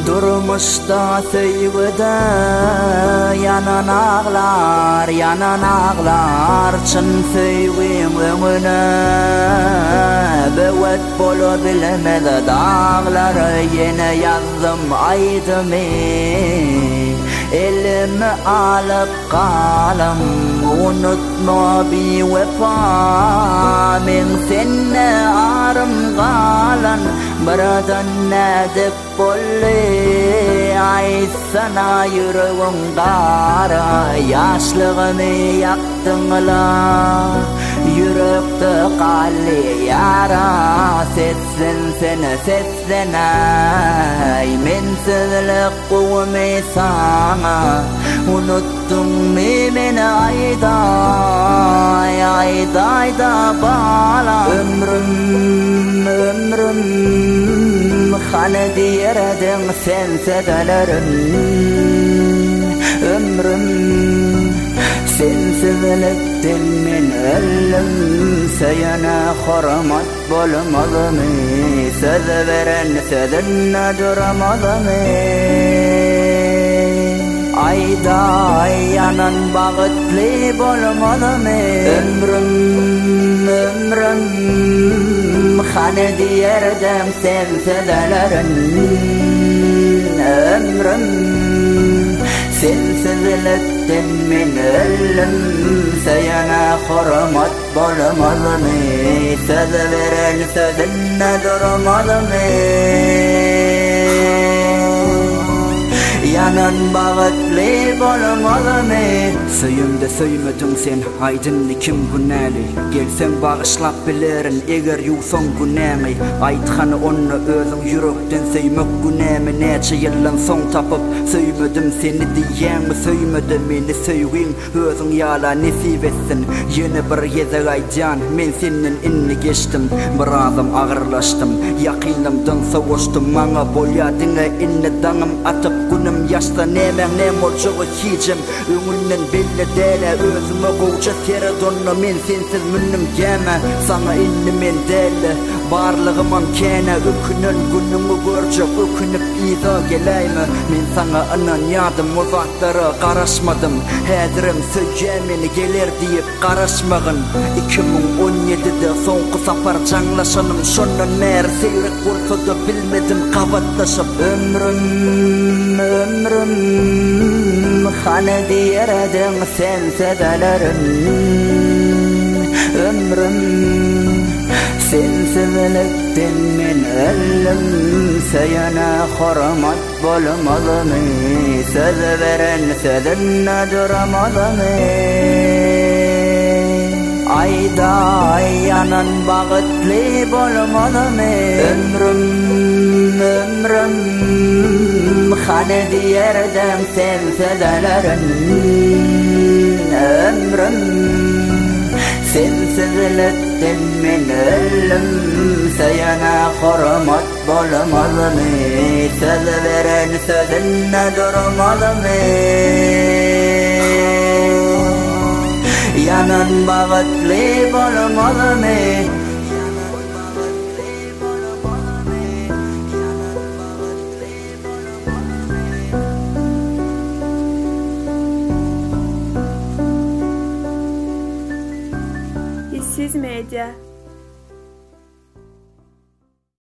Durmuşda söygüde yanan ağlar çın söygüyüm öňüne Böwet bolu bilmedi dağları yine yazdım aydymy Elimi alıp kalım unutma bir vefa Men senne arım galan Biradan nedip bolli Aysana yüreğim dara Yaşlığımı yaktınla Yürekte kalli yara Seslen seni seslen ay Mensizlik kuvmi sana Unuttun mi beni ayda bala Ömrüm Hani diyerdin sen sedelerin Ömrüm Sensizlikten men ölüm Seyana hormat bolmadymy Söz veren sözünde durmadymy Ayda yanan bagıtly bolmadymy Ömrüm Hani diyerdin sen sedelerin Ömrüm Sensizlikten men ölüm Seyana hormat bolmadymy Söz veren sözünde durmadymy Yanan bagıtly bolmadymy Söýümde söýmedin sen aydynly kim günäli Gelsen bagışlap bilerin eger ýuwsaň günämi Aýtgany onu özüň yürekden söýmek günämi Näçe ýyldan soň tapyp söýmedim seni diýäňmi Söýmedi meni söýgüň özüň ýala nesip etsin Ýene bir ýeze aýdjan men senden inni geçdim Birazam agyrlaşdym ýakynymdan sowaşdym Maňa bolýadyňa inni daňym atyp günüm Yaşta nemen nem olçoğu kiyicim Öňünden belli dele özüme goğca tere donno Men sensiz münnüm geme Sana inni men dele Barlığımam kene ökünün günümü görce Ökünüp ida geleymi Men sana anan yadım uzaklara Qaraşmadım Hädirim söýjämeni geler diýip qaraşmagyn 2017'de soňky sapar jaňlaşanym şondan mer seýrek bolsa da bilmedim gawatlaşyp Ömrüm Hani diyerdin sen sedelerin Ömrüm Sensizlikten men ölüm Seyana hormat bolmadymy Söz veren sözünde durmadymy Ayda yanan bagıtly bolmadymy Ömrüm Hani diyerdin sen sedelerin Ömrüm Sensizlikten men ölüm Seyana hormat bolmadymy Söz veren sözünde durmadymy Yanan bagıtly bolmadymy Siz Medya